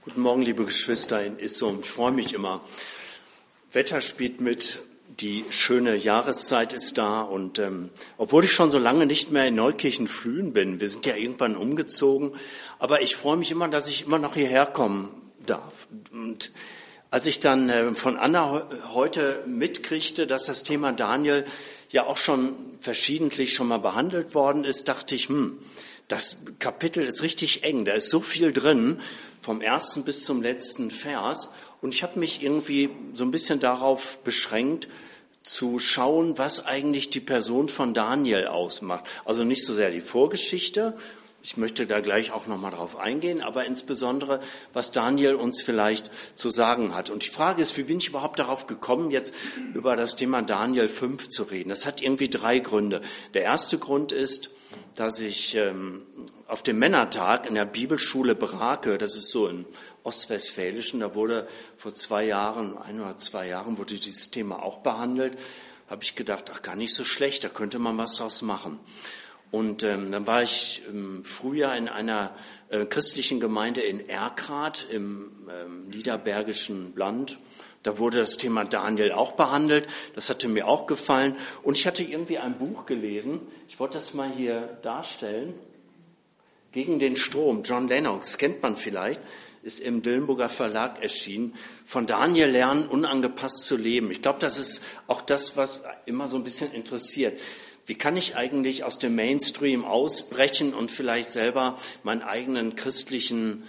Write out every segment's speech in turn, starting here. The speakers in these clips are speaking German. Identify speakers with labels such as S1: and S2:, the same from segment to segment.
S1: Guten Morgen, liebe Geschwister in Issum. Ich freue mich immer. Wetter spielt mit, die schöne Jahreszeit ist da und obwohl ich schon so lange nicht mehr in Neukirchen-Flühen bin, wir sind ja irgendwann umgezogen, aber ich freue mich immer, dass ich immer noch hierher kommen darf. Und als ich dann von Anna heute mitkriegte, dass das Thema Daniel ja auch schon verschiedentlich schon mal behandelt worden ist, dachte ich, das Kapitel ist richtig eng, da ist so viel drin, vom ersten bis zum letzten Vers. Und ich habe mich irgendwie so ein bisschen darauf beschränkt, zu schauen, was eigentlich die Person von Daniel ausmacht. Also nicht so sehr die Vorgeschichte, ich möchte da gleich auch nochmal drauf eingehen, aber insbesondere, was Daniel uns vielleicht zu sagen hat. Und die Frage ist, wie bin ich überhaupt darauf gekommen, jetzt über das Thema Daniel 5 zu reden? Das hat irgendwie 3 Gründe. Der erste Grund ist, dass ich auf dem Männertag in der Bibelschule Brake, das ist so im Ostwestfälischen, da wurde vor 2 Jahren, 1 oder 2 Jahren, wurde dieses Thema auch behandelt, habe ich gedacht, gar nicht so schlecht, da könnte man was draus machen. Und dann war ich im Frühjahr in einer christlichen Gemeinde in Erkrath im niederbergischen Land. Da wurde das Thema Daniel auch behandelt. Das hatte mir auch gefallen. Und ich hatte irgendwie ein Buch gelesen. Ich wollte das mal hier darstellen. Gegen den Strom. John Lennox, kennt man vielleicht, ist im Dillenburger Verlag erschienen. Von Daniel lernen, unangepasst zu leben. Ich glaube, das ist auch das, was immer so ein bisschen interessiert. Wie kann ich eigentlich aus dem Mainstream ausbrechen und vielleicht selber meine eigene christliche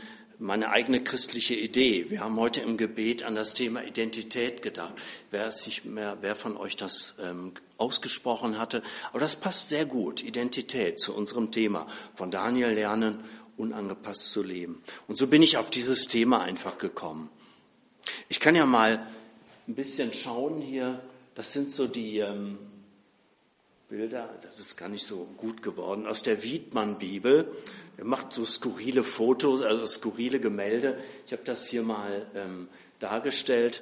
S1: Idee? Wir haben heute im Gebet an das Thema Identität gedacht. Wer von euch das ausgesprochen hatte. Aber das passt sehr gut, Identität, zu unserem Thema. Von Daniel lernen, unangepasst zu leben. Und so bin ich auf dieses Thema einfach gekommen. Ich kann ja mal ein bisschen schauen hier. Das sind so die Bilder, das ist gar nicht so gut geworden, aus der Wiedmann-Bibel. Er macht so skurrile Fotos, also skurrile Gemälde. Ich habe das hier mal dargestellt.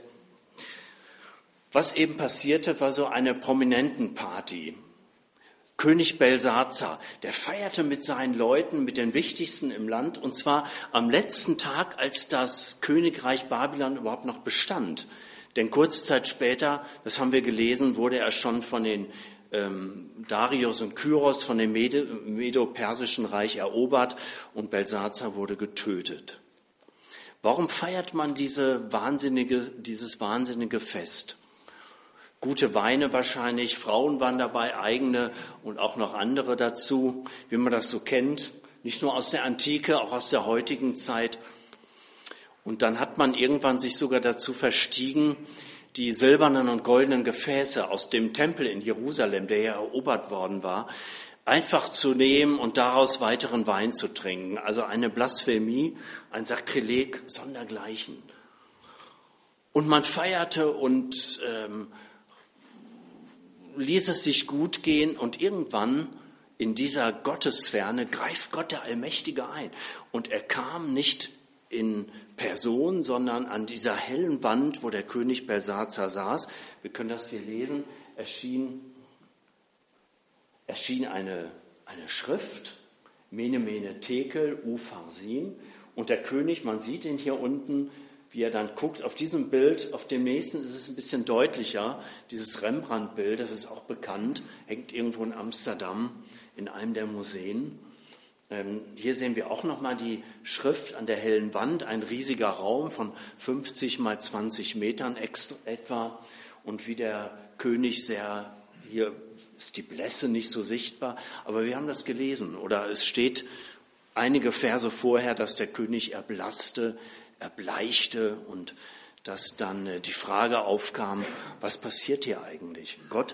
S1: Was eben passierte, war so eine Prominentenparty. König Belsazar, der feierte mit seinen Leuten, mit den Wichtigsten im Land, und zwar am letzten Tag, als das Königreich Babylon überhaupt noch bestand. Denn kurze Zeit später, das haben wir gelesen, wurde er schon von den Darius und Kyros von dem Medo-Persischen Reich erobert und Belsazar wurde getötet. Warum feiert man dieses wahnsinnige Fest? Gute Weine wahrscheinlich, Frauen waren dabei, eigene und auch noch andere dazu, wie man das so kennt, nicht nur aus der Antike, auch aus der heutigen Zeit. Und dann hat man irgendwann sich sogar dazu verstiegen, die silbernen und goldenen Gefäße aus dem Tempel in Jerusalem, der ja erobert worden war, einfach zu nehmen und daraus weiteren Wein zu trinken. Also eine Blasphemie, ein Sakrileg sondergleichen. Und man feierte und ließ es sich gut gehen und irgendwann in dieser Gottesferne greift Gott der Allmächtige ein. Und er kam nicht in Person, sondern an dieser hellen Wand, wo der König Belsazar saß, wir können das hier lesen, erschien eine Schrift, Mene Mene Tekel Upharsin, und der König, man sieht ihn hier unten, wie er dann guckt, auf diesem Bild, auf dem nächsten ist es ein bisschen deutlicher, dieses Rembrandt-Bild, das ist auch bekannt, hängt irgendwo in Amsterdam in einem der Museen. Hier sehen wir auch nochmal die Schrift an der hellen Wand, ein riesiger Raum von 50 mal 20 Metern etwa. Und wie der König hier ist die Blässe nicht so sichtbar, aber wir haben das gelesen. Oder es steht einige Verse vorher, dass der König erblasste, erbleichte und dass dann die Frage aufkam, was passiert hier eigentlich? Gott,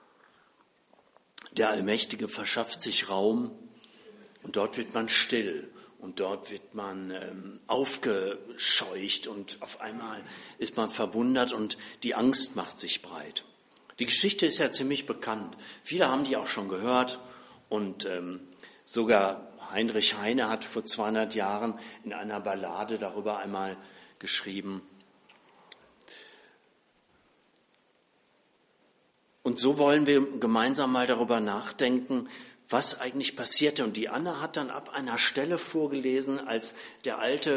S1: der Allmächtige, verschafft sich Raum. Und dort wird man still und dort wird man aufgescheucht und auf einmal ist man verwundert und die Angst macht sich breit. Die Geschichte ist ja ziemlich bekannt. Viele haben die auch schon gehört und sogar Heinrich Heine hat vor 200 Jahren in einer Ballade darüber einmal geschrieben. Und so wollen wir gemeinsam mal darüber nachdenken, was eigentlich passierte. Und die Anna hat dann ab einer Stelle vorgelesen, als der alte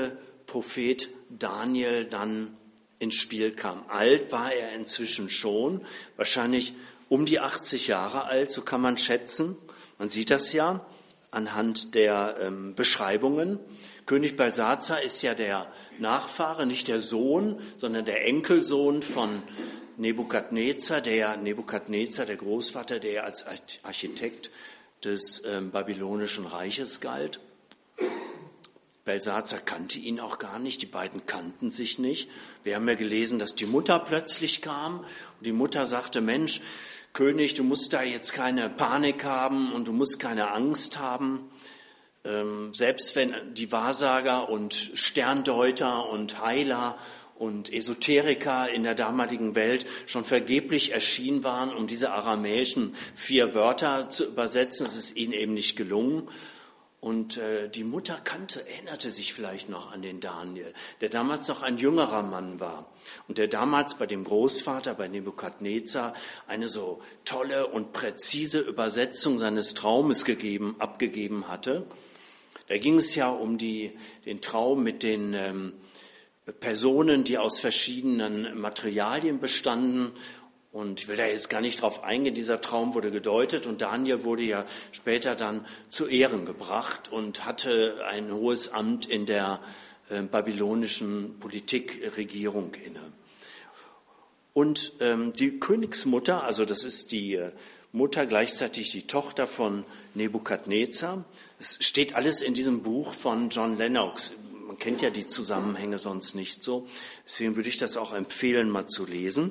S1: Prophet Daniel dann ins Spiel kam. Alt war er inzwischen schon, wahrscheinlich um die 80 Jahre alt, so kann man schätzen. Man sieht das ja anhand der Beschreibungen. König Belsazar ist ja der Nachfahre, nicht der Sohn, sondern der Enkelsohn von Nebukadnezar, der Großvater, der als Architekt des babylonischen Reiches galt. Belsazar kannte ihn auch gar nicht, die beiden kannten sich nicht. Wir haben ja gelesen, dass die Mutter plötzlich kam und die Mutter sagte, Mensch, König, du musst da jetzt keine Panik haben und du musst keine Angst haben. Selbst wenn die Wahrsager und Sterndeuter und Heiler und Esoteriker in der damaligen Welt schon vergeblich erschienen waren, um diese aramäischen 4 Wörter zu übersetzen, es ist ihnen eben nicht gelungen. Und die Mutter erinnerte sich vielleicht noch an den Daniel, der damals noch ein jüngerer Mann war und der damals bei dem Großvater, bei Nebukadnezar, eine so tolle und präzise Übersetzung seines Traumes abgegeben hatte. Da ging es ja um den Traum mit den Personen, die aus verschiedenen Materialien bestanden. Und ich will da jetzt gar nicht drauf eingehen, dieser Traum wurde gedeutet und Daniel wurde ja später dann zu Ehren gebracht und hatte ein hohes Amt in der babylonischen Politikregierung inne. Und die Königsmutter, also das ist die Mutter, gleichzeitig die Tochter von Nebukadnezar. Es steht alles in diesem Buch von John Lennox. Man kennt ja die Zusammenhänge sonst nicht so. Deswegen würde ich das auch empfehlen, mal zu lesen.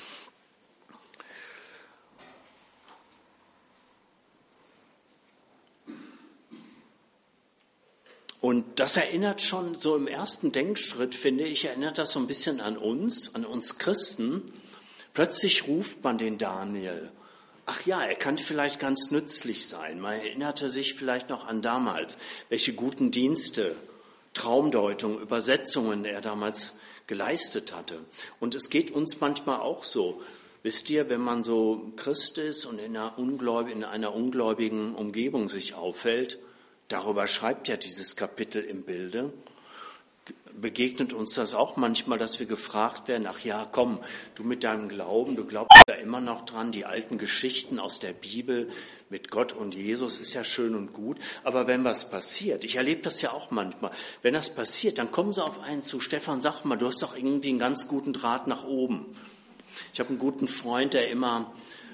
S1: Und das erinnert schon so im ersten Denkschritt, finde ich, erinnert das so ein bisschen an uns Christen. Plötzlich ruft man den Daniel. Ach ja, er kann vielleicht ganz nützlich sein. Man erinnerte sich vielleicht noch an damals, welche guten Dienste, Traumdeutungen, Übersetzungen er damals geleistet hatte. Und es geht uns manchmal auch so. Wisst ihr, wenn man so Christ ist und in einer ungläubigen Umgebung sich aufhält, darüber schreibt ja dieses Kapitel im Bilde, begegnet uns das auch manchmal, dass wir gefragt werden, ach ja, komm, du mit deinem Glauben, du glaubst ja immer noch dran, die alten Geschichten aus der Bibel mit Gott und Jesus ist ja schön und gut, aber wenn was passiert, ich erlebe das ja auch manchmal, wenn das passiert, dann kommen sie auf einen zu, Stefan, sag mal, du hast doch irgendwie einen ganz guten Draht nach oben. Ich habe einen guten Freund, der immer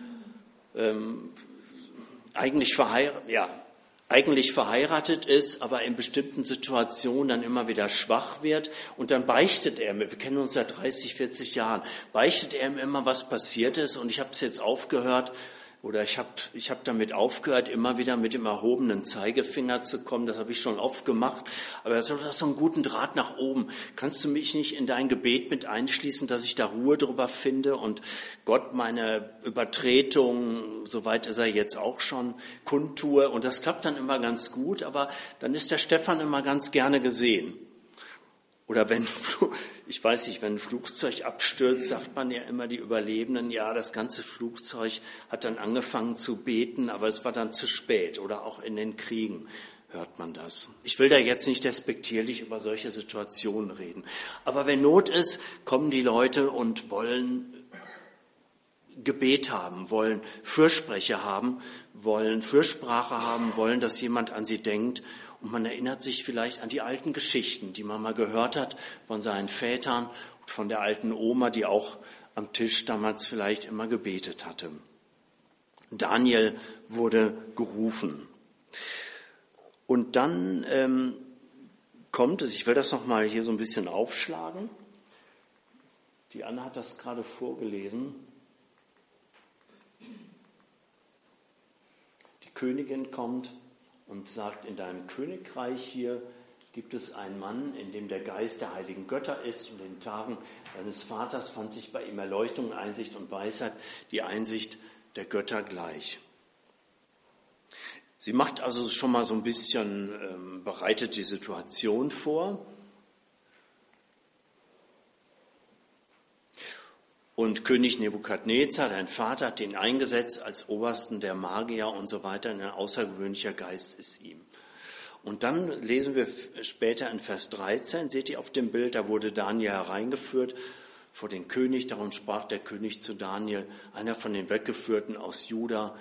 S1: eigentlich verheiratet ist, aber in bestimmten Situationen dann immer wieder schwach wird und dann beichtet er mir, wir kennen uns seit 30, 40 Jahren, beichtet er mir immer, was passiert ist und ich habe es jetzt aufgehört oder ich hab damit aufgehört, immer wieder mit dem erhobenen Zeigefinger zu kommen, das habe ich schon oft gemacht, aber er sagt, du hast so einen guten Draht nach oben, kannst du mich nicht in dein Gebet mit einschließen, dass ich da Ruhe drüber finde und Gott meine Übertretung, soweit ist er jetzt auch schon, kundtue und das klappt dann immer ganz gut, aber dann ist der Stefan immer ganz gerne gesehen. Oder wenn ein Flugzeug abstürzt, sagt man ja immer die Überlebenden, ja, das ganze Flugzeug hat dann angefangen zu beten, aber es war dann zu spät. Oder auch in den Kriegen hört man das. Ich will da jetzt nicht despektierlich über solche Situationen reden. Aber wenn Not ist, kommen die Leute und wollen Gebet haben, wollen Fürsprecher haben, wollen Fürsprache haben, wollen, dass jemand an sie denkt. Und man erinnert sich vielleicht an die alten Geschichten, die man mal gehört hat von seinen Vätern und von der alten Oma, die auch am Tisch damals vielleicht immer gebetet hatte. Daniel wurde gerufen. Und dann kommt es, ich will das nochmal hier so ein bisschen aufschlagen. Die Anna hat das gerade vorgelesen. Die Königin kommt und sagt, in deinem Königreich hier gibt es einen Mann, in dem der Geist der heiligen Götter ist und in den Tagen deines Vaters fand sich bei ihm Erleuchtung, Einsicht und Weisheit, die Einsicht der Götter gleich. Sie macht also schon mal so ein bisschen, bereitet die Situation vor. Und König Nebukadnezar, dein Vater, hat ihn eingesetzt als Obersten der Magier und so weiter. Ein außergewöhnlicher Geist ist ihm. Und dann lesen wir später in Vers 13, seht ihr auf dem Bild, da wurde Daniel hereingeführt vor den König, darum sprach der König zu Daniel, einer von den Weggeführten aus Juda,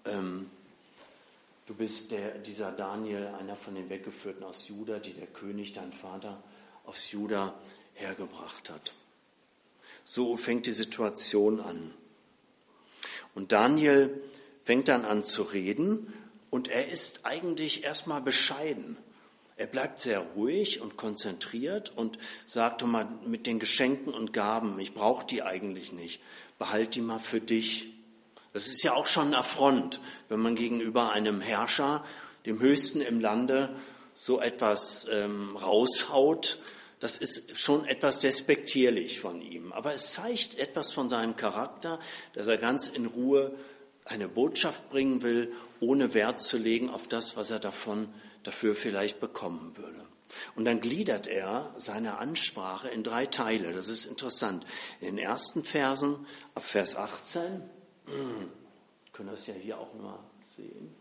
S1: du bist dieser Daniel, einer von den Weggeführten aus Juda, die der König, dein Vater, aus Juda hergebracht hat. So fängt die Situation an. Und Daniel fängt dann an zu reden und er ist eigentlich erstmal bescheiden. Er bleibt sehr ruhig und konzentriert und sagt mal mit den Geschenken und Gaben, ich brauche die eigentlich nicht, behalt die mal für dich. Das ist ja auch schon ein Affront, wenn man gegenüber einem Herrscher, dem Höchsten im Lande, so etwas raushaut. Das ist schon etwas despektierlich von ihm. Aber es zeigt etwas von seinem Charakter, dass er ganz in Ruhe eine Botschaft bringen will, ohne Wert zu legen auf das, was er dafür vielleicht bekommen würde. Und dann gliedert er seine Ansprache in 3 Teile. Das ist interessant. In den ersten Versen, ab Vers 18, können das ja hier auch mal sehen.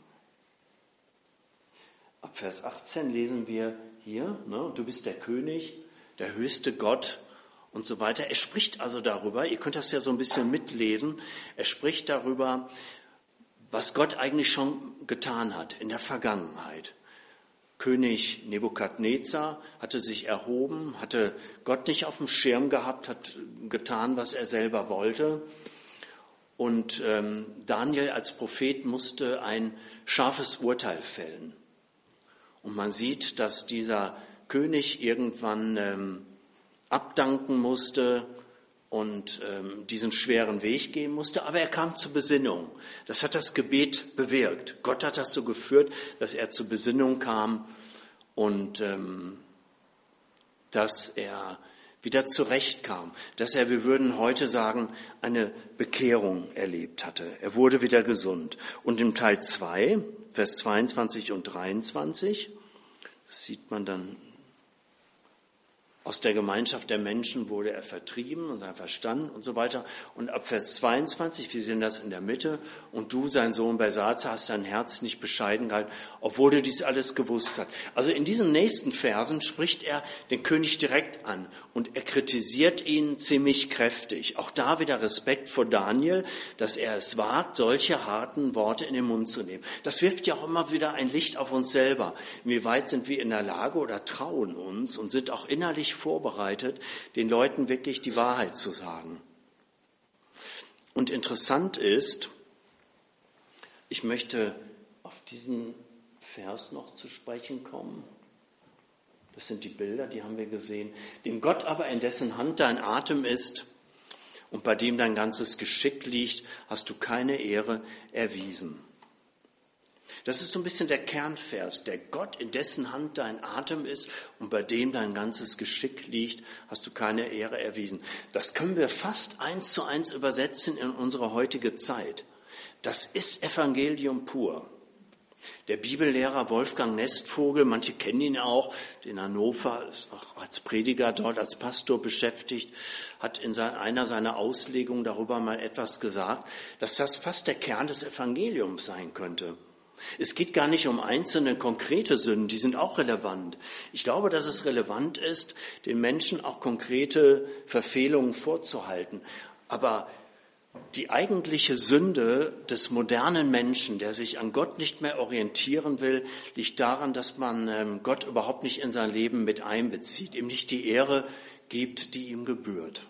S1: Ab Vers 18 lesen wir hier, du bist der König, der höchste Gott und so weiter. Er spricht also darüber, ihr könnt das ja so ein bisschen mitlesen, er spricht darüber, was Gott eigentlich schon getan hat in der Vergangenheit. König Nebukadnezar hatte sich erhoben, hatte Gott nicht auf dem Schirm gehabt, hat getan, was er selber wollte. Und Daniel als Prophet musste ein scharfes Urteil fällen. Und man sieht, dass dieser König irgendwann abdanken musste und diesen schweren Weg gehen musste. Aber er kam zur Besinnung. Das hat das Gebet bewirkt. Gott hat das so geführt, dass er zur Besinnung kam und dass er wieder zurechtkam, dass er, wir würden heute sagen, eine Bekehrung erlebt hatte. Er wurde wieder gesund. Und im Teil 2, Vers 22 und 23, das sieht man dann, aus der Gemeinschaft der Menschen wurde er vertrieben und sein Verstand und so weiter. Und ab Vers 22, wir sehen das in der Mitte, und du, sein Sohn Belsazar, hast dein Herz nicht bescheiden gehalten, obwohl du dies alles gewusst hast. Also in diesen nächsten Versen spricht er den König direkt an und er kritisiert ihn ziemlich kräftig. Auch da wieder Respekt vor Daniel, dass er es wagt, solche harten Worte in den Mund zu nehmen. Das wirft ja auch immer wieder ein Licht auf uns selber. Inwieweit sind wir in der Lage oder trauen uns und sind auch innerlich vorbereitet, den Leuten wirklich die Wahrheit zu sagen. Und interessant ist, ich möchte auf diesen Vers noch zu sprechen kommen. Das sind die Bilder, die haben wir gesehen. Dem Gott aber, in dessen Hand dein Atem ist und bei dem dein ganzes Geschick liegt, hast du keine Ehre erwiesen. Das ist so ein bisschen der Kernvers. Der Gott, in dessen Hand dein Atem ist und bei dem dein ganzes Geschick liegt, hast du keine Ehre erwiesen. Das können wir fast 1:1 übersetzen in unsere heutige Zeit. Das ist Evangelium pur. Der Bibellehrer Wolfgang Nestvogel, manche kennen ihn auch, in Hannover, ist auch als Prediger dort, als Pastor beschäftigt, hat in einer seiner Auslegungen darüber mal etwas gesagt, dass das fast der Kern des Evangeliums sein könnte. Es geht gar nicht um einzelne konkrete Sünden, die sind auch relevant. Ich glaube, dass es relevant ist, den Menschen auch konkrete Verfehlungen vorzuhalten. Aber die eigentliche Sünde des modernen Menschen, der sich an Gott nicht mehr orientieren will, liegt daran, dass man Gott überhaupt nicht in sein Leben mit einbezieht, ihm nicht die Ehre gibt, die ihm gebührt.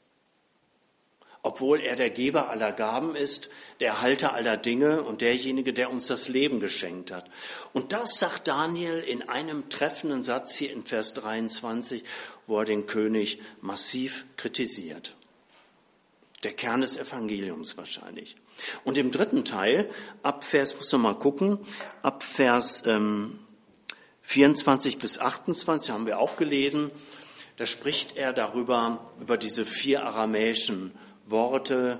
S1: Obwohl er der Geber aller Gaben ist, der Erhalter aller Dinge und derjenige, der uns das Leben geschenkt hat. Und das sagt Daniel in einem treffenden Satz hier in Vers 23, wo er den König massiv kritisiert. Der Kern des Evangeliums wahrscheinlich. Und im dritten Teil, ab Vers 24 bis 28 haben wir auch gelesen, da spricht er darüber, über diese 4 aramäischen Worte,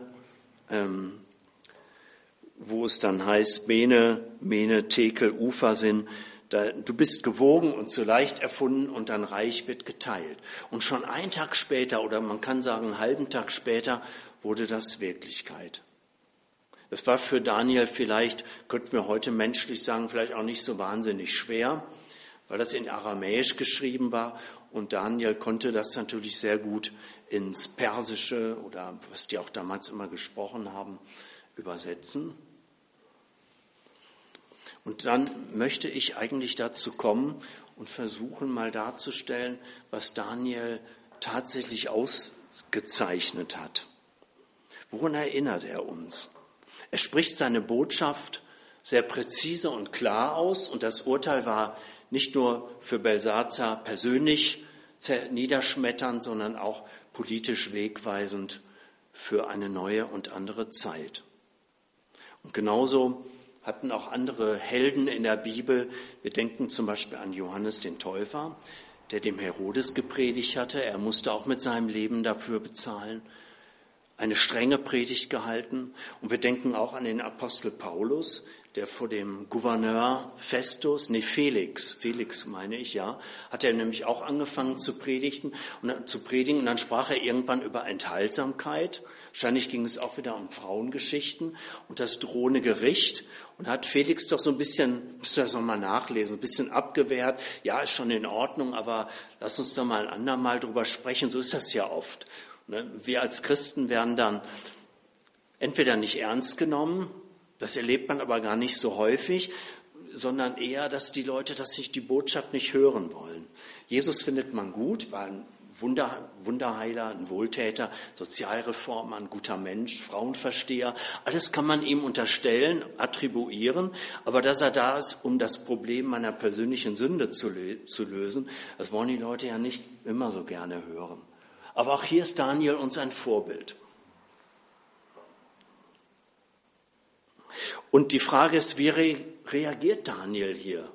S1: wo es dann heißt, Mene, Tekel, Ufersinn, du bist gewogen und zu leicht erfunden und dein Reich wird geteilt. Und schon einen Tag später, oder man kann sagen einen halben Tag später, wurde das Wirklichkeit. Das war für Daniel vielleicht, könnten wir heute menschlich sagen, vielleicht auch nicht so wahnsinnig schwer, weil das in Aramäisch geschrieben war und Daniel konnte das natürlich sehr gut ins Persische oder was die auch damals immer gesprochen haben, übersetzen. Und dann möchte ich eigentlich dazu kommen und versuchen mal darzustellen, was Daniel tatsächlich ausgezeichnet hat. Woran erinnert er uns? Er spricht seine Botschaft sehr präzise und klar aus und das Urteil war nicht nur für Belsazar persönlich niederschmetternd, sondern auch politisch wegweisend für eine neue und andere Zeit. Und genauso hatten auch andere Helden in der Bibel, wir denken zum Beispiel an Johannes den Täufer, der dem Herodes gepredigt hatte, er musste auch mit seinem Leben dafür bezahlen, eine strenge Predigt gehalten. Und wir denken auch an den Apostel Paulus, der vor dem Gouverneur Felix meine ich, ja, hat er nämlich auch angefangen zu predigen und dann sprach er irgendwann über Enthaltsamkeit. Wahrscheinlich ging es auch wieder um Frauengeschichten und das drohende Gericht und hat Felix doch so ein bisschen, müsst ihr das nochmal nachlesen, ein bisschen abgewehrt. Ja, ist schon in Ordnung, aber lass uns da mal ein andermal drüber sprechen. So ist das ja oft. Wir als Christen werden dann entweder nicht ernst genommen, das erlebt man aber gar nicht so häufig, sondern eher, dass die Leute die Botschaft nicht hören wollen. Jesus findet man gut, war ein Wunderheiler, ein Wohltäter, Sozialreformer, ein guter Mensch, Frauenversteher. Alles kann man ihm unterstellen, attribuieren, aber dass er da ist, um das Problem meiner persönlichen Sünde zu lösen, das wollen die Leute ja nicht immer so gerne hören. Aber auch hier ist Daniel uns ein Vorbild. Und die Frage ist, wie reagiert Daniel hier?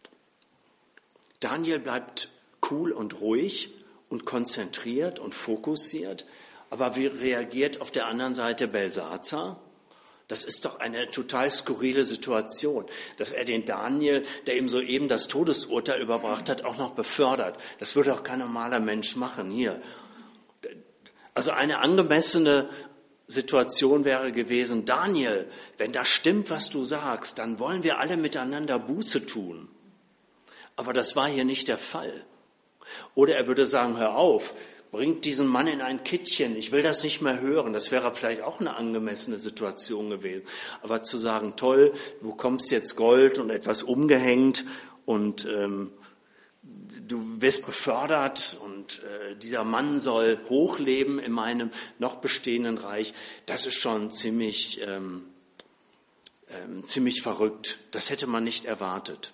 S1: Daniel bleibt cool und ruhig und konzentriert und fokussiert. Aber wie reagiert auf der anderen Seite Belsazar? Das ist doch eine total skurrile Situation, dass er den Daniel, der ihm soeben das Todesurteil überbracht hat, auch noch befördert. Das würde auch kein normaler Mensch machen hier. Also eine angemessene Situation wäre gewesen, Daniel, wenn das stimmt, was du sagst, dann wollen wir alle miteinander Buße tun. Aber das war hier nicht der Fall. Oder er würde sagen, hör auf, bringt diesen Mann in ein Kittchen, ich will das nicht mehr hören. Das wäre vielleicht auch eine angemessene Situation gewesen. Aber zu sagen, toll, du bekommst jetzt Gold und etwas umgehängt und du wirst befördert und dieser Mann soll hochleben in meinem noch bestehenden Reich, das ist schon ziemlich verrückt. Das hätte man nicht erwartet.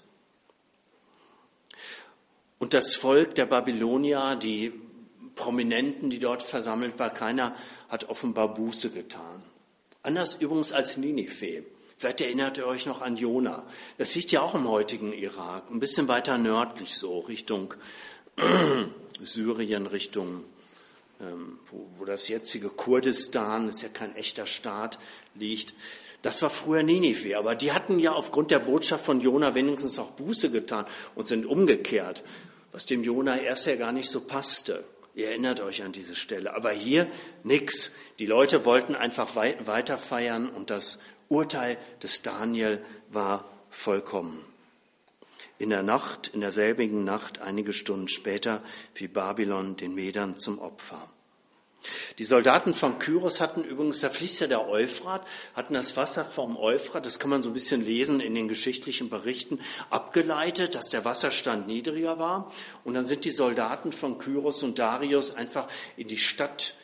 S1: Und das Volk der Babylonier, die Prominenten, die dort versammelt waren, keiner hat offenbar Buße getan. Anders übrigens als Ninive. Vielleicht erinnert ihr euch noch an Jona. Das liegt ja auch im heutigen Irak, ein bisschen weiter nördlich so, Richtung Syrien, Richtung, wo das jetzige Kurdistan, ist ja kein echter Staat, liegt. Das war früher Ninive, aber die hatten ja aufgrund der Botschaft von Jona wenigstens auch Buße getan und sind umgekehrt, was dem Jona erst ja gar nicht so passte. Ihr erinnert euch an diese Stelle. Aber hier nix. Die Leute wollten einfach weiter feiern und das Urteil des Daniel war vollkommen. In derselbigen Nacht, einige Stunden später, fiel Babylon den Medern zum Opfer. Die Soldaten von Kyros hatten übrigens, da fließt ja der Euphrat, hatten das Wasser vom Euphrat, das kann man so ein bisschen lesen in den geschichtlichen Berichten, abgeleitet, dass der Wasserstand niedriger war. Und dann sind die Soldaten von Kyros und Darius einfach in die Stadt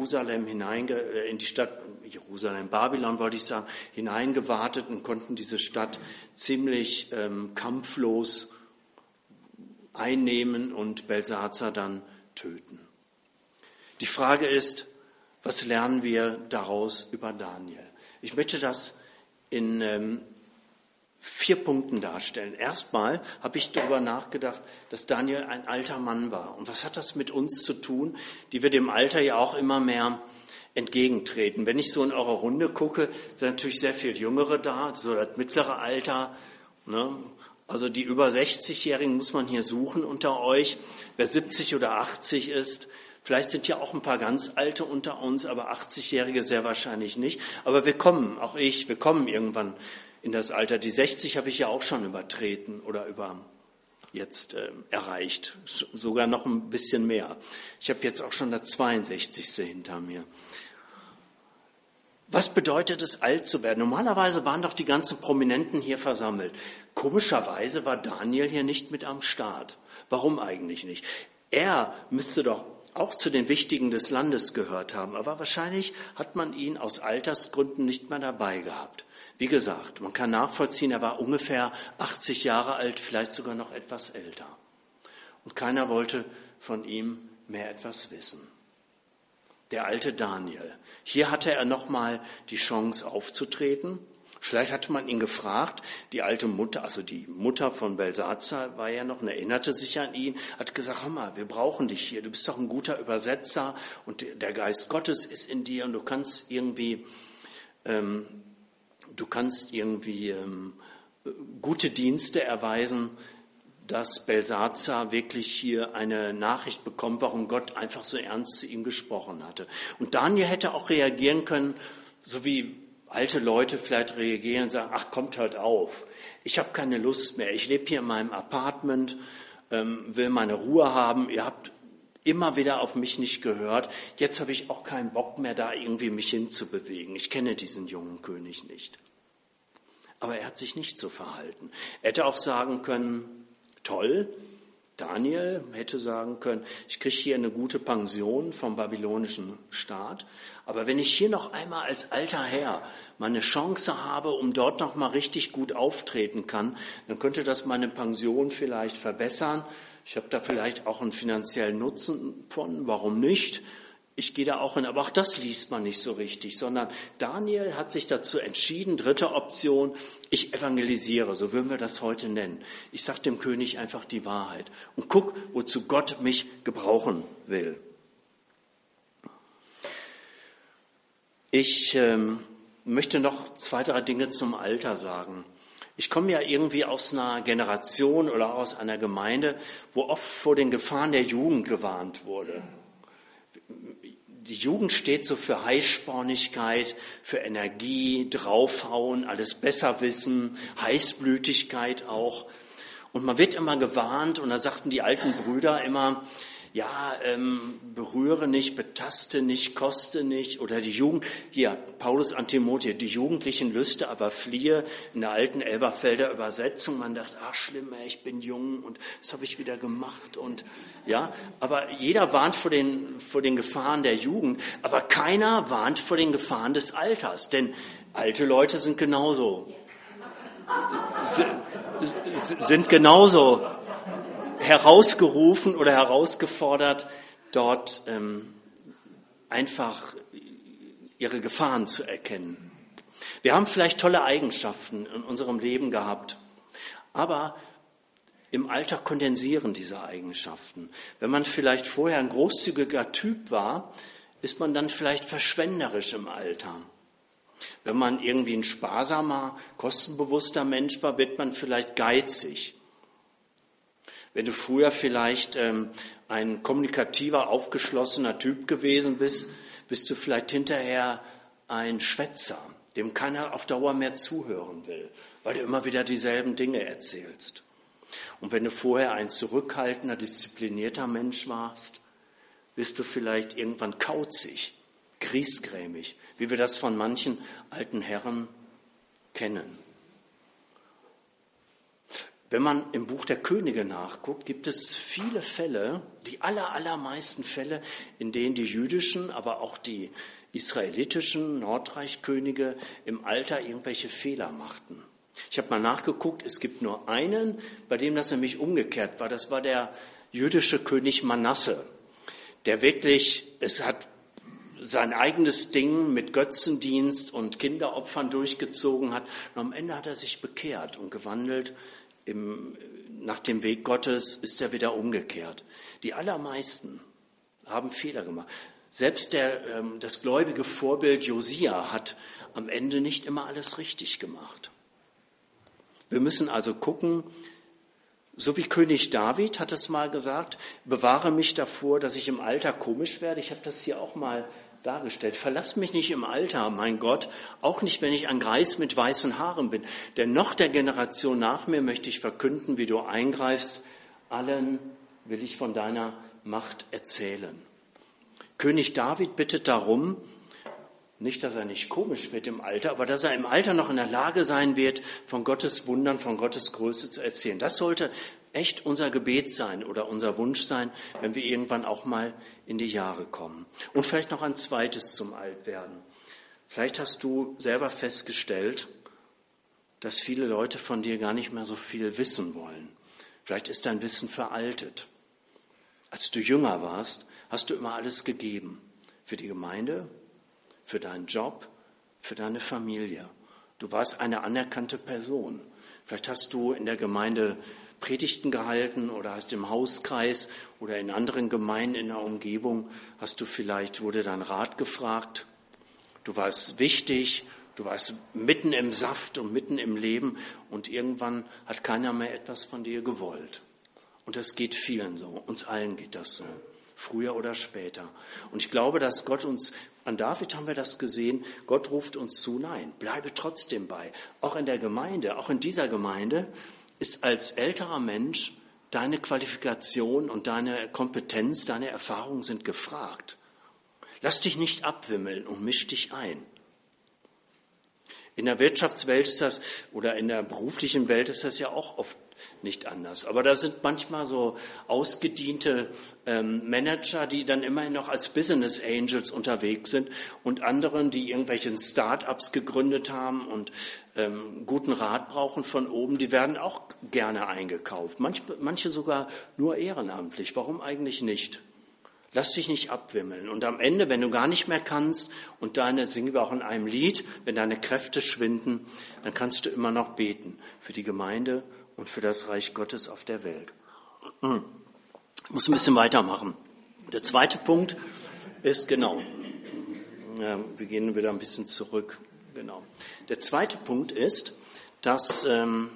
S1: Babylon wollte ich sagen, hineingewartet und konnten diese Stadt ziemlich kampflos einnehmen und Belsazar dann töten. Die Frage ist, was lernen wir daraus über Daniel? Ich möchte das in 4 Punkten darstellen. Erstmal habe ich darüber nachgedacht, dass Daniel ein alter Mann war. Und was hat das mit uns zu tun, die wir dem Alter ja auch immer mehr entgegentreten? Wenn ich so in eure Runde gucke, sind natürlich sehr viel Jüngere da, so das mittlere Alter, ne? Also die über 60-Jährigen muss man hier suchen unter euch. Wer 70 oder 80 ist, vielleicht sind ja auch ein paar ganz Alte unter uns, aber 80-Jährige sehr wahrscheinlich nicht. Aber wir kommen irgendwann in das Alter. Die 60 habe ich ja auch schon übertreten oder jetzt erreicht, sogar noch ein bisschen mehr. Ich habe jetzt auch schon das 62. hinter mir. Was bedeutet es, alt zu werden? Normalerweise waren doch die ganzen Prominenten hier versammelt. Komischerweise war Daniel hier nicht mit am Start. Warum eigentlich nicht? Er müsste doch auch zu den Wichtigen des Landes gehört haben, aber wahrscheinlich hat man ihn aus Altersgründen nicht mehr dabei gehabt. Wie gesagt, man kann nachvollziehen, er war ungefähr 80 Jahre alt, vielleicht sogar noch etwas älter. Und keiner wollte von ihm mehr etwas wissen. Der alte Daniel. Hier hatte er nochmal die Chance aufzutreten. Vielleicht hatte man ihn gefragt, die alte Mutter, also die Mutter von Belsazar war ja noch und erinnerte sich an ihn, hat gesagt, hör mal, wir brauchen dich hier, du bist doch ein guter Übersetzer und der Geist Gottes ist in dir und du kannst irgendwie gute Dienste erweisen, dass Belsazar wirklich hier eine Nachricht bekommt, warum Gott einfach so ernst zu ihm gesprochen hatte. Und Daniel hätte auch reagieren können, so wie alte Leute vielleicht reagieren und sagen, ach, kommt, hört auf, ich habe keine Lust mehr, ich lebe hier in meinem Apartment, will meine Ruhe haben, ihr habt immer wieder auf mich nicht gehört, jetzt habe ich auch keinen Bock mehr, da irgendwie mich hinzubewegen. Ich kenne diesen jungen König nicht. Aber er hat sich nicht so verhalten. Er hätte auch sagen können, toll, Daniel hätte sagen können, ich kriege hier eine gute Pension vom babylonischen Staat, aber wenn ich hier noch einmal als alter Herr meine Chance habe, um dort noch mal richtig gut auftreten kann, dann könnte das meine Pension vielleicht verbessern. Ich habe da vielleicht auch einen finanziellen Nutzen von, warum nicht? Ich gehe da auch hin, aber auch das liest man nicht so richtig, sondern Daniel hat sich dazu entschieden, dritte Option, ich evangelisiere, so würden wir das heute nennen. Ich sage dem König einfach die Wahrheit und guck, wozu Gott mich gebrauchen will. Ich möchte noch 2, 3 Dinge zum Alter sagen. Ich komme ja irgendwie aus einer Generation oder aus einer Gemeinde, wo oft vor den Gefahren der Jugend gewarnt wurde. Die Jugend steht so für Heißspornigkeit, für Energie, draufhauen, alles besser wissen, Heißblütigkeit auch. Und man wird immer gewarnt und da sagten die alten Brüder immer, ja, berühre nicht, betaste nicht, koste nicht. Oder die Jugend, hier, Paulus an Timotheus, die jugendlichen Lüste, aber fliehe, in der alten Elberfelder Übersetzung. Man dachte, ach schlimm, ich bin jung und das habe ich wieder gemacht. Und ja, aber jeder warnt vor den Gefahren der Jugend, aber keiner warnt vor den Gefahren des Alters. Denn alte Leute sind genauso herausgerufen oder herausgefordert, dort einfach ihre Gefahren zu erkennen. Wir haben vielleicht tolle Eigenschaften in unserem Leben gehabt, aber im Alter kondensieren diese Eigenschaften. Wenn man vielleicht vorher ein großzügiger Typ war, ist man dann vielleicht verschwenderisch im Alter. Wenn man irgendwie ein sparsamer, kostenbewusster Mensch war, wird man vielleicht geizig. Wenn du früher vielleicht ein kommunikativer, aufgeschlossener Typ gewesen bist, bist du vielleicht hinterher ein Schwätzer, dem keiner auf Dauer mehr zuhören will, weil du immer wieder dieselben Dinge erzählst. Und wenn du vorher ein zurückhaltender, disziplinierter Mensch warst, bist du vielleicht irgendwann kauzig, griesgrämig, wie wir das von manchen alten Herren kennen. Wenn man im Buch der Könige nachguckt, gibt es viele Fälle, die allermeisten Fälle, in denen die jüdischen, aber auch die israelitischen Nordreichkönige im Alter irgendwelche Fehler machten. Ich habe mal nachgeguckt, es gibt nur einen, bei dem das nämlich umgekehrt war. Das war der jüdische König Manasse, der wirklich, es hat sein eigenes Ding mit Götzendienst und Kinderopfern durchgezogen hat. Und am Ende hat er sich bekehrt und gewandelt. Nach dem Weg Gottes ist er wieder umgekehrt. Die allermeisten haben Fehler gemacht. Selbst das gläubige Vorbild Josia hat am Ende nicht immer alles richtig gemacht. Wir müssen also gucken, so wie König David hat es mal gesagt, bewahre mich davor, dass ich im Alter komisch werde. Ich habe das hier auch mal dargestellt. Verlass mich nicht im Alter, mein Gott, auch nicht, wenn ich ein Greis mit weißen Haaren bin. Denn noch der Generation nach mir möchte ich verkünden, wie du eingreifst, Allen will ich von deiner Macht erzählen. König David bittet darum, nicht, dass er nicht komisch wird im Alter, aber dass er im Alter noch in der Lage sein wird, von Gottes Wundern, von Gottes Größe zu erzählen. Das sollte echt unser Gebet sein oder unser Wunsch sein, wenn wir irgendwann auch mal in die Jahre kommen. Und vielleicht noch ein zweites zum Altwerden. Vielleicht hast du selber festgestellt, dass viele Leute von dir gar nicht mehr so viel wissen wollen. Vielleicht ist dein Wissen veraltet. Als du jünger warst, hast du immer alles gegeben. Für die Gemeinde, für deinen Job, für deine Familie. Du warst eine anerkannte Person. Vielleicht hast du in der Gemeinde Predigten gehalten oder hast im Hauskreis oder in anderen Gemeinden in der Umgebung, wurde dein Rat gefragt. Du warst wichtig, du warst mitten im Saft und mitten im Leben und irgendwann hat keiner mehr etwas von dir gewollt. Und das geht vielen so, uns allen geht das so, früher oder später. Und ich glaube, dass Gott uns, an David haben wir das gesehen, Gott ruft uns zu, nein, bleibe trotzdem bei. Auch in der Gemeinde, auch in dieser Gemeinde ist als älterer Mensch deine Qualifikation und deine Kompetenz, deine Erfahrungen sind gefragt. Lass dich nicht abwimmeln und misch dich ein. In der Wirtschaftswelt ist das, oder in der beruflichen Welt ist das ja auch oft nicht anders. Aber da sind manchmal so ausgediente Manager, die dann immerhin noch als Business Angels unterwegs sind und anderen, die irgendwelche Start-ups gegründet haben und guten Rat brauchen von oben, die werden auch gerne eingekauft. Manche sogar nur ehrenamtlich. Warum eigentlich nicht? Lass dich nicht abwimmeln. Und am Ende, wenn du gar nicht mehr kannst, und singen wir auch in einem Lied, wenn deine Kräfte schwinden, dann kannst du immer noch beten für die Gemeinde und für das Reich Gottes auf der Welt. Ich muss ein bisschen weitermachen. Der zweite Punkt ist, wir gehen wieder ein bisschen zurück. Genau. Der zweite Punkt ist, dass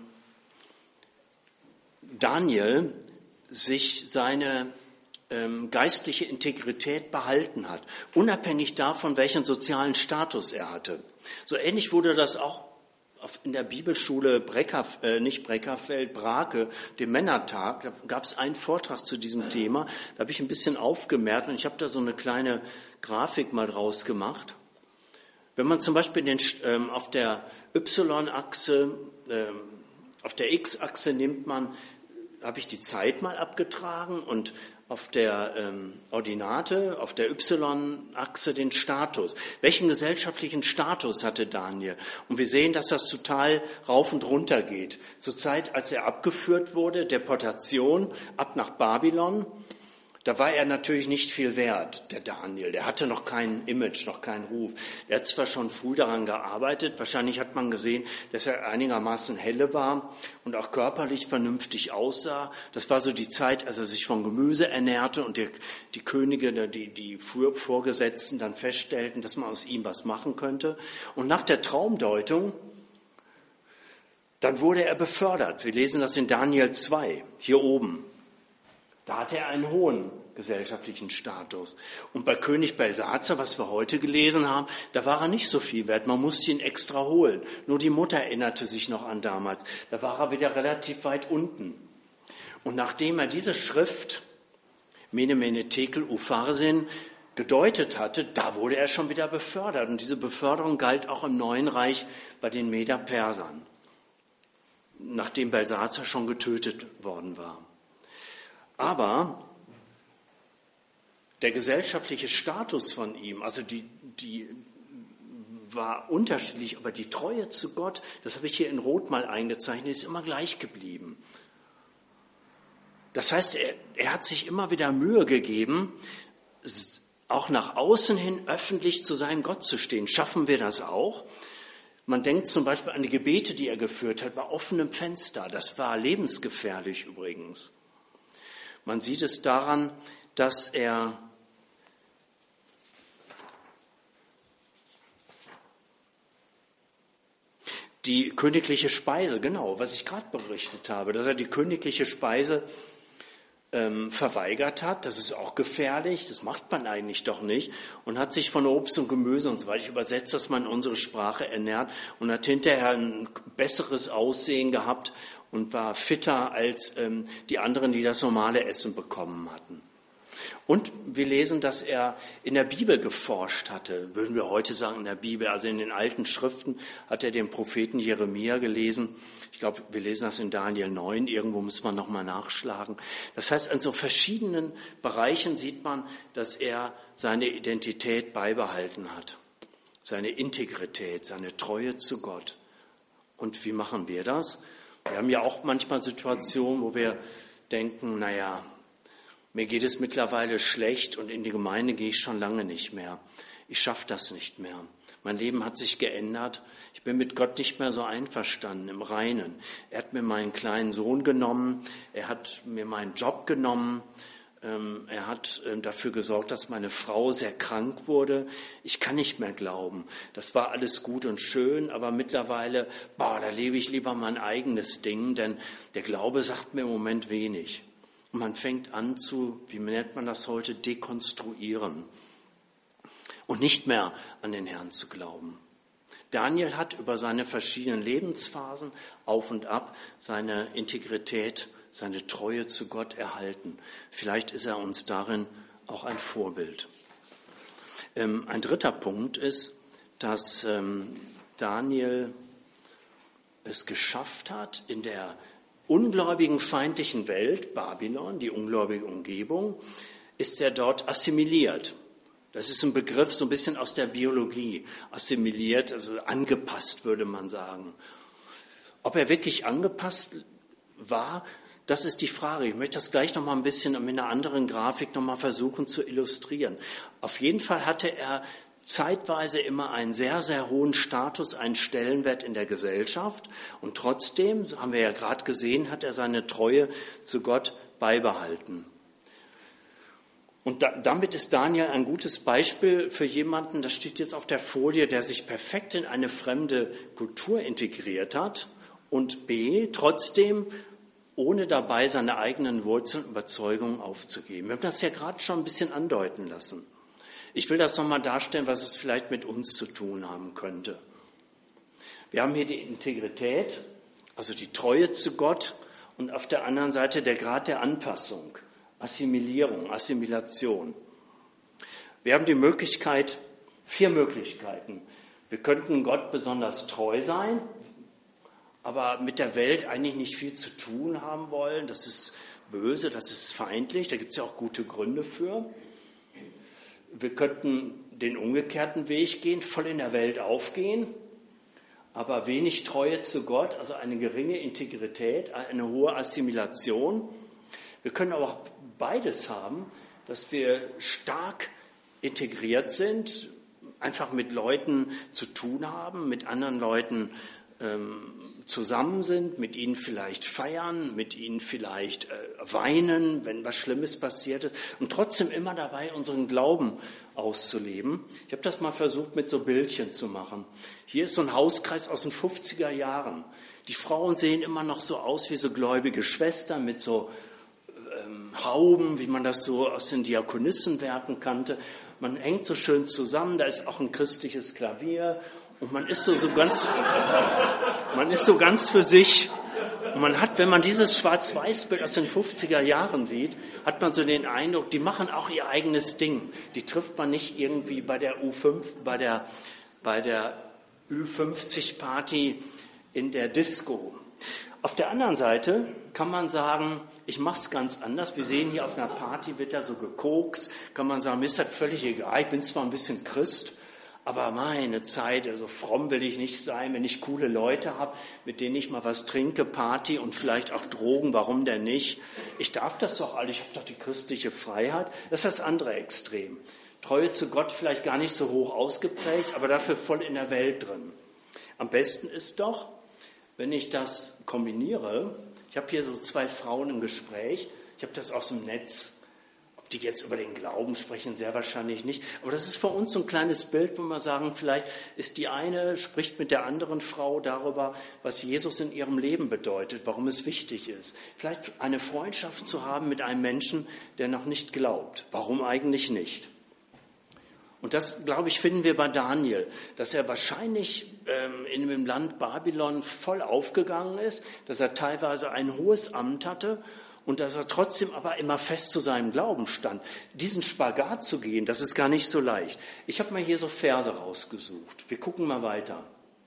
S1: Daniel sich seine geistliche Integrität behalten hat, unabhängig davon, welchen sozialen Status er hatte. So ähnlich wurde das auch in der Bibelschule Brake, dem Männertag, da gab es einen Vortrag zu diesem Thema, da habe ich ein bisschen aufgemerkt und ich habe da so eine kleine Grafik mal draus gemacht. Wenn man zum Beispiel auf der Y-Achse, auf der X-Achse habe ich die Zeit mal abgetragen und auf der Ordinate, auf der Y-Achse den Status. Welchen gesellschaftlichen Status hatte Daniel? Und wir sehen, dass das total rauf und runter geht. Zur Zeit, als er abgeführt wurde, Deportation, ab nach Babylon, da war er natürlich nicht viel wert, der Daniel. Der hatte noch kein Image, noch keinen Ruf. Er hat zwar schon früh daran gearbeitet, wahrscheinlich hat man gesehen, dass er einigermaßen helle war und auch körperlich vernünftig aussah. Das war so die Zeit, als er sich von Gemüse ernährte und die Könige, die Vorgesetzten dann feststellten, dass man aus ihm was machen könnte. Und nach der Traumdeutung, dann wurde er befördert. Wir lesen das in Daniel 2, hier oben. Da hatte er einen hohen gesellschaftlichen Status. Und bei König Belsazar, was wir heute gelesen haben, da war er nicht so viel wert. Man musste ihn extra holen. Nur die Mutter erinnerte sich noch an damals. Da war er wieder relativ weit unten. Und nachdem er diese Schrift, Mene Mene Tekel Upharsin, gedeutet hatte, da wurde er schon wieder befördert. Und diese Beförderung galt auch im Neuen Reich bei den Meder-Persern, nachdem Belsazar schon getötet worden war. Aber der gesellschaftliche Status von ihm, also die war unterschiedlich, aber die Treue zu Gott, das habe ich hier in Rot mal eingezeichnet, ist immer gleich geblieben. Das heißt, er hat sich immer wieder Mühe gegeben, auch nach außen hin öffentlich zu seinem Gott zu stehen. Schaffen wir das auch? Man denkt zum Beispiel an die Gebete, die er geführt hat, bei offenem Fenster. Das war lebensgefährlich übrigens. Man sieht es daran, dass er die königliche Speise, genau, was ich gerade berichtet habe, dass er die königliche Speise verweigert hat. Das ist auch gefährlich, das macht man eigentlich doch nicht. Und hat sich von Obst und Gemüse und so weiter, ich übersetze das mal in unsere Sprache, ernährt und hat hinterher ein besseres Aussehen gehabt und war fitter als die anderen, die das normale Essen bekommen hatten. Und wir lesen, dass er in der Bibel geforscht hatte, würden wir heute sagen in der Bibel, also in den alten Schriften hat er den Propheten Jeremia gelesen. Ich glaube, wir lesen das in Daniel 9, irgendwo muss man nochmal nachschlagen. Das heißt, an so verschiedenen Bereichen sieht man, dass er seine Identität beibehalten hat, seine Integrität, seine Treue zu Gott. Und wie machen wir das? Wir haben ja auch manchmal Situationen, wo wir denken, naja, mir geht es mittlerweile schlecht und in die Gemeinde gehe ich schon lange nicht mehr. Ich schaffe das nicht mehr. Mein Leben hat sich geändert. Ich bin mit Gott nicht mehr so einverstanden, im Reinen. Er hat mir meinen kleinen Sohn genommen. Er hat mir meinen Job genommen. Er hat dafür gesorgt, dass meine Frau sehr krank wurde. Ich kann nicht mehr glauben. Das war alles gut und schön, aber mittlerweile, da lebe ich lieber mein eigenes Ding, denn der Glaube sagt mir im Moment wenig. Und man fängt an zu, wie nennt man das heute, dekonstruieren und nicht mehr an den Herrn zu glauben. Daniel hat über seine verschiedenen Lebensphasen auf und ab seine Integrität, seine Treue zu Gott erhalten. Vielleicht ist er uns darin auch ein Vorbild. Ein dritter Punkt ist, dass Daniel es geschafft hat, in der ungläubigen feindlichen Welt, Babylon, die ungläubige Umgebung, ist er dort assimiliert. Das ist ein Begriff so ein bisschen aus der Biologie. Assimiliert, also angepasst, würde man sagen. Ob er wirklich angepasst war, das ist die Frage. Ich möchte das gleich noch mal ein bisschen mit einer anderen Grafik noch mal versuchen zu illustrieren. Auf jeden Fall hatte er zeitweise immer einen sehr, sehr hohen Status, einen Stellenwert in der Gesellschaft. Und trotzdem, so haben wir ja gerade gesehen, hat er seine Treue zu Gott beibehalten. Und damit ist Daniel ein gutes Beispiel für jemanden, das steht jetzt auf der Folie, der sich perfekt in eine fremde Kultur integriert hat und trotzdem ohne dabei seine eigenen Wurzeln und Überzeugungen aufzugeben. Wir haben das ja gerade schon ein bisschen andeuten lassen. Ich will das nochmal darstellen, was es vielleicht mit uns zu tun haben könnte. Wir haben hier die Integrität, also die Treue zu Gott und auf der anderen Seite der Grad der Anpassung, Assimilation. Wir haben die Möglichkeit, 4 Möglichkeiten. Wir könnten Gott besonders treu sein, aber mit der Welt eigentlich nicht viel zu tun haben wollen. Das ist böse, das ist feindlich, da gibt es ja auch gute Gründe für. Wir könnten den umgekehrten Weg gehen, voll in der Welt aufgehen, aber wenig Treue zu Gott, also eine geringe Integrität, eine hohe Assimilation. Wir können aber auch beides haben, dass wir stark integriert sind, einfach mit Leuten zu tun haben, mit anderen Leuten zusammen sind, mit ihnen vielleicht feiern, mit ihnen vielleicht weinen, wenn was Schlimmes passiert ist und trotzdem immer dabei unseren Glauben auszuleben. Ich habe das mal versucht mit so Bildchen zu machen. Hier ist so ein Hauskreis aus den 50er Jahren. Die Frauen sehen immer noch so aus wie so gläubige Schwestern mit so Hauben, wie man das so aus den Diakonissenwerken kannte. Man hängt so schön zusammen, da ist auch ein christliches Klavier und man ist so ganz für sich. Und man hat, wenn man dieses Schwarz-Weiß-Bild aus den 50er Jahren sieht, hat man so den Eindruck, die machen auch ihr eigenes Ding. Die trifft man nicht irgendwie bei der bei der Ü50-Party in der Disco. Auf der anderen Seite kann man sagen, ich mache es ganz anders. Wir sehen hier auf einer Party, wird da so gekokst. Kann man sagen, mir ist das völlig egal. Ich bin zwar ein bisschen Christ, aber meine Zeit, also fromm will ich nicht sein, wenn ich coole Leute habe, mit denen ich mal was trinke, Party und vielleicht auch Drogen, warum denn nicht? Ich darf das doch alle, ich habe doch die christliche Freiheit. Das ist das andere Extrem. Treue zu Gott vielleicht gar nicht so hoch ausgeprägt, aber dafür voll in der Welt drin. Am besten ist doch, wenn ich das kombiniere, ich habe hier so 2 Frauen im Gespräch, ich habe das aus dem Netz, ob die jetzt über den Glauben sprechen, sehr wahrscheinlich nicht, aber das ist für uns so ein kleines Bild, wo wir sagen, vielleicht ist die eine, spricht mit der anderen Frau darüber, was Jesus in ihrem Leben bedeutet, warum es wichtig ist. Vielleicht eine Freundschaft zu haben mit einem Menschen, der noch nicht glaubt. Warum eigentlich nicht? Und das, glaube ich, finden wir bei Daniel, dass er wahrscheinlich in dem Land Babylon voll aufgegangen ist, dass er teilweise ein hohes Amt hatte und dass er trotzdem aber immer fest zu seinem Glauben stand. Diesen Spagat zu gehen, das ist gar nicht so leicht. Ich habe mal hier so Verse rausgesucht. Wir gucken mal weiter.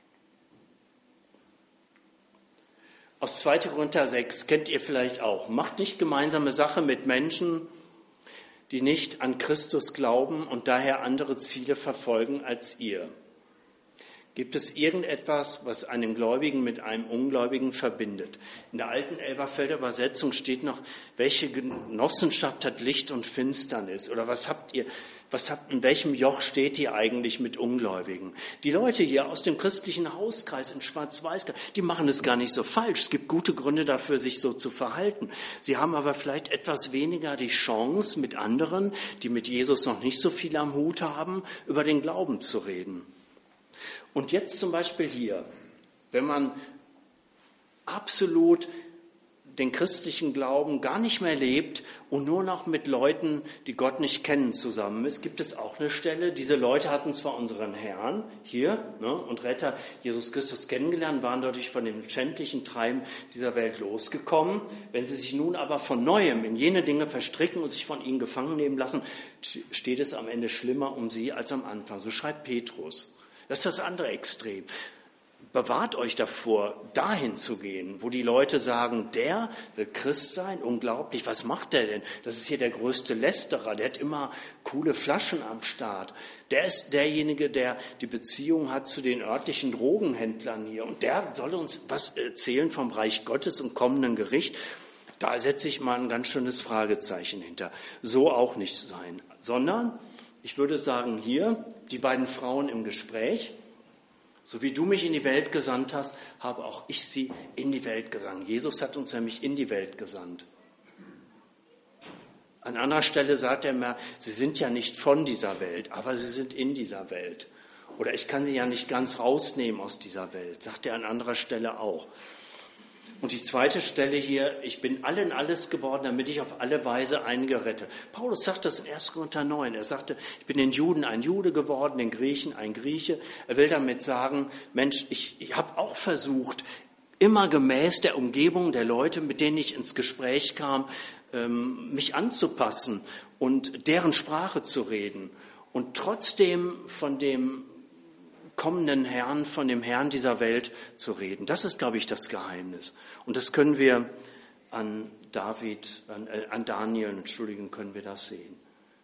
S1: Aus 2. Korinther 6 kennt ihr vielleicht auch. Macht nicht gemeinsame Sache mit Menschen, die nicht an Christus glauben und daher andere Ziele verfolgen als ihr. Gibt es irgendetwas, was einen Gläubigen mit einem Ungläubigen verbindet? In der alten Elberfelder Übersetzung steht noch, welche Genossenschaft hat Licht und Finsternis? Oder in welchem Joch steht ihr eigentlich mit Ungläubigen? Die Leute hier aus dem christlichen Hauskreis in Schwarz-Weiß, die machen es gar nicht so falsch. Es gibt gute Gründe dafür, sich so zu verhalten. Sie haben aber vielleicht etwas weniger die Chance, mit anderen, die mit Jesus noch nicht so viel am Hut haben, über den Glauben zu reden. Und jetzt zum Beispiel hier, wenn man absolut den christlichen Glauben gar nicht mehr lebt und nur noch mit Leuten, die Gott nicht kennen, zusammen ist, gibt es auch eine Stelle. Diese Leute hatten zwar unseren Herrn hier und Retter Jesus Christus kennengelernt, waren dadurch von dem schändlichen Treiben dieser Welt losgekommen. Wenn sie sich nun aber von Neuem in jene Dinge verstricken und sich von ihnen gefangen nehmen lassen, steht es am Ende schlimmer um sie als am Anfang. So schreibt Petrus. Das ist das andere Extrem. Bewahrt euch davor, dahin zu gehen, wo die Leute sagen, der will Christ sein, unglaublich, was macht der denn? Das ist hier der größte Lästerer, der hat immer coole Flaschen am Start. Der ist derjenige, der die Beziehung hat zu den örtlichen Drogenhändlern hier. Und der soll uns was erzählen vom Reich Gottes und kommenden Gericht. Da setze ich mal ein ganz schönes Fragezeichen hinter. So auch nicht sein, sondern ich würde sagen, hier die beiden Frauen im Gespräch, so wie du mich in die Welt gesandt hast, habe auch ich sie in die Welt gesandt. Jesus hat uns nämlich in die Welt gesandt. An anderer Stelle sagt er mir, sie sind ja nicht von dieser Welt, aber sie sind in dieser Welt. Oder ich kann sie ja nicht ganz rausnehmen aus dieser Welt, sagt er an anderer Stelle auch. Und die zweite Stelle hier, ich bin allen alles geworden, damit ich auf alle Weise einige rette. Paulus sagt das in 1. Korinther 9. Er sagte, ich bin den Juden ein Jude geworden, den Griechen ein Grieche. Er will damit sagen, Mensch, ich habe auch versucht, immer gemäß der Umgebung der Leute, mit denen ich ins Gespräch kam, mich anzupassen und deren Sprache zu reden. Und trotzdem von dem kommenden Herrn, von dem Herrn dieser Welt zu reden. Das ist, glaube ich, das Geheimnis. Und das können wir an Daniel, können wir das sehen.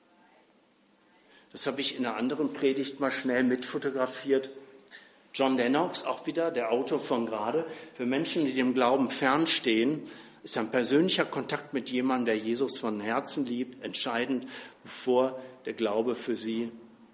S1: Das habe ich in einer anderen Predigt mal schnell mitfotografiert. John Lennox, auch wieder der Autor von gerade, für Menschen, die dem Glauben fernstehen, ist ein persönlicher Kontakt mit jemandem, der Jesus von Herzen liebt, entscheidend, bevor der Glaube für sie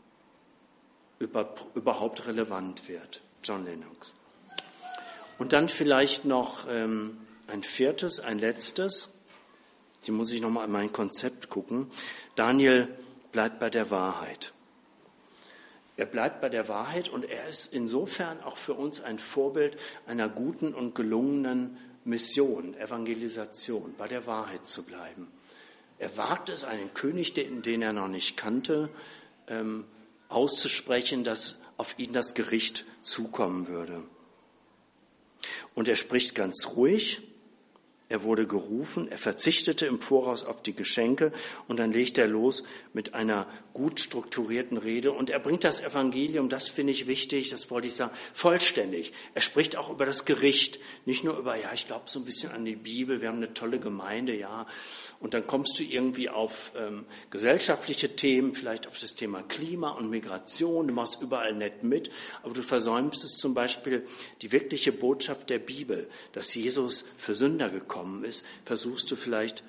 S1: überhaupt relevant wird. John Lennox. Und dann vielleicht noch ein viertes, ein letztes. Hier muss ich nochmal in mein Konzept gucken. Daniel bleibt bei der Wahrheit. Er bleibt bei der Wahrheit und er ist insofern auch für uns ein Vorbild einer guten und gelungenen Mission, Evangelisation, bei der Wahrheit zu bleiben. Er wagt es, einen König, den er noch nicht kannte, auszusprechen, dass auf ihn das Gericht zukommen würde. Und er spricht ganz ruhig. Er wurde gerufen, er verzichtete im Voraus auf die Geschenke und dann legt er los mit einer gut strukturierten Rede und er bringt das Evangelium, das finde ich wichtig, das wollte ich sagen, vollständig. Er spricht auch über das Gericht, nicht nur über, ich glaube so ein bisschen an die Bibel, wir haben eine tolle Gemeinde, und dann kommst du irgendwie auf gesellschaftliche Themen, vielleicht auf das Thema Klima und Migration, du machst überall nett mit, aber du versäumst es zum Beispiel, die wirkliche Botschaft der Bibel, dass Jesus für Sünder gekommen ist, versuchst du vielleicht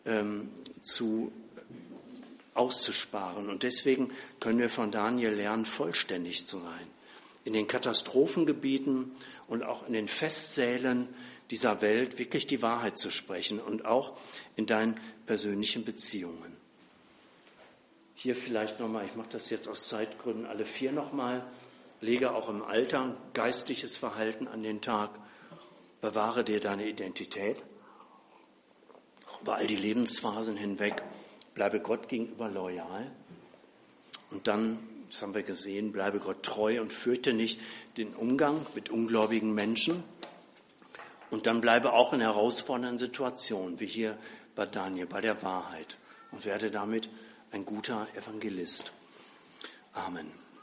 S1: auszusparen. Und deswegen können wir von Daniel lernen, vollständig zu sein. In den Katastrophengebieten und auch in den Festsälen dieser Welt wirklich die Wahrheit zu sprechen und auch in deinen persönlichen Beziehungen. Hier vielleicht nochmal, ich mache das jetzt aus Zeitgründen alle 4 nochmal, lege auch im Alter geistliches Verhalten an den Tag, bewahre dir deine Identität. Über all die Lebensphasen hinweg, bleibe Gott gegenüber loyal. Und dann das haben wir gesehen, bleibe Gott treu und fürchte nicht den Umgang mit ungläubigen Menschen. Und dann bleibe auch in herausfordernden Situationen, wie hier bei Daniel, bei der Wahrheit. Und werde damit ein guter Evangelist. Amen.